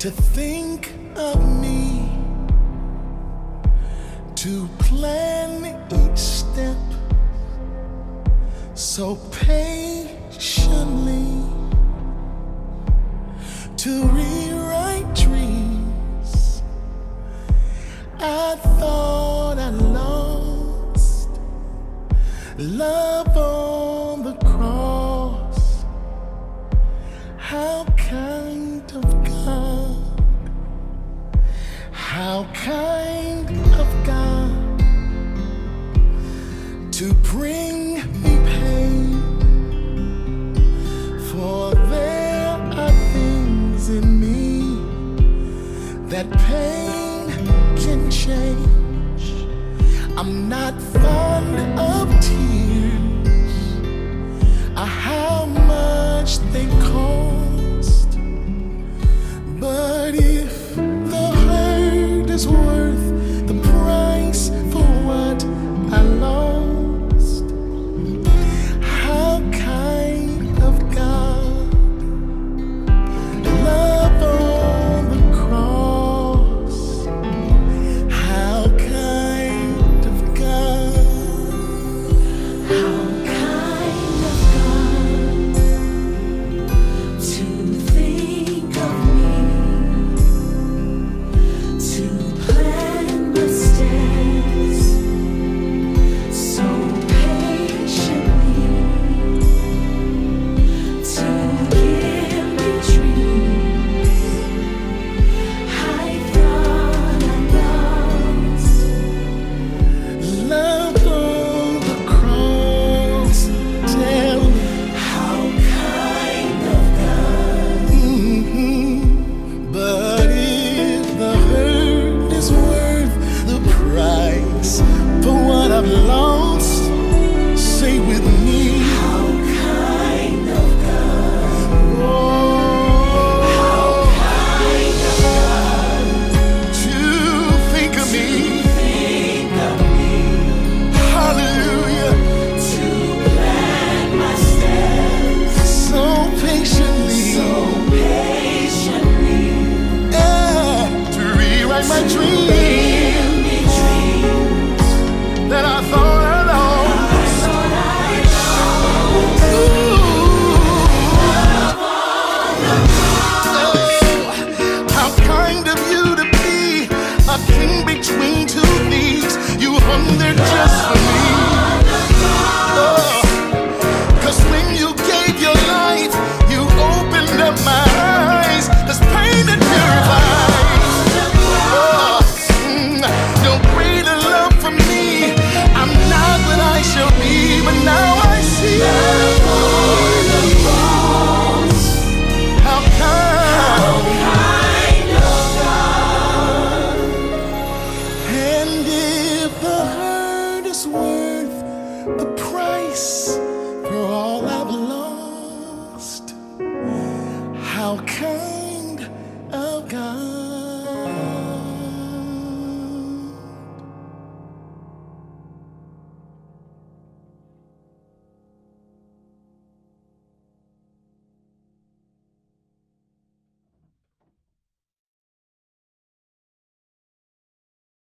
to think of me, to plan each step so patiently, to rewrite dreams I thought I lost. Love on the cross, how kind of God, how kind of God, to bring me pain. For there are things in me that pain can change. I'm not fond of tears, how much they cost. But if the hurt is worth the price for what I lost, how kind of God, love on the cross, how kind of God, how kind of God, to think of me, to plan my steps so patiently, to give me dreams I thought I lost. Love on the cross, tell me how kind of God. But if the hurt is worth the price for what I've lost, say with me, how kind of God. How kind of God, to think of me, hallelujah, to plan my steps so patiently, yeah, to rewrite my dreams that I thought I lost. Ooh, how kind of you to be a king between two thieves. You hung there just for me. Oh, 'cause when you gave your life, you opened up my eyes. There's pain that purifies. Oh, no greater love for me. I'm not what I shall be, but now I see. How kind of God. And if the hurt is worth the price for all I